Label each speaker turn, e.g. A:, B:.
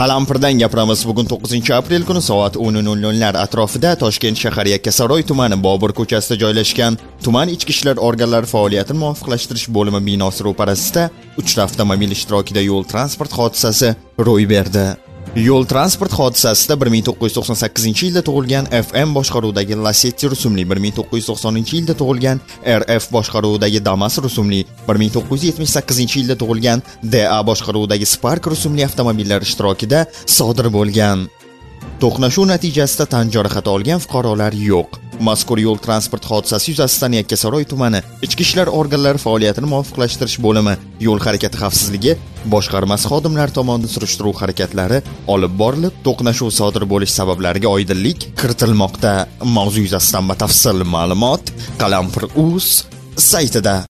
A: Qalampirdan gapiramiz. Bugun 9-aprel kuni soat 10:00 atrofida Toshkent shahar Yakkasaroy tumani Bobur ko'chasida joylashgan tuman ichki ishlar organlari faoliyatini muvofiqlashtirish bo'limi binosi ro'parasida 3 avtomobil ishtirokida yo'l transport hodisasi ro'y berdi. Yo'l transport hodisasida 1998-yilda tug'ilgan FM boshqaruvidagi Lacetti rusumli, 1990-yilda tug'ilgan RF boshqaruvidagi Damas rusumli, 1978-yilda tug'ilgan DA boshqaruvidagi Spark rusumli avtomobillar ishtirokida sodir bo'lgan. To'qnashuv natijasida tan jarohati olgan fuqarolar yo'q. Mazkur yo'l transport hodisasi yuzasidan Yakkasaroy tumani ichki ishlar organlari faoliyatini muvofiqlashtirish bo'limi yo'l harakati xavfsizligi boshqarmasi xodimlari tomonidan surishtiruv harakatlari olib borilib, to'qnashuv sodir bo'lish sabablariga oydinlik kiritilmoqda. Mavzu yuzasidan batafsil ma'lumot Qalampir.uz saytida.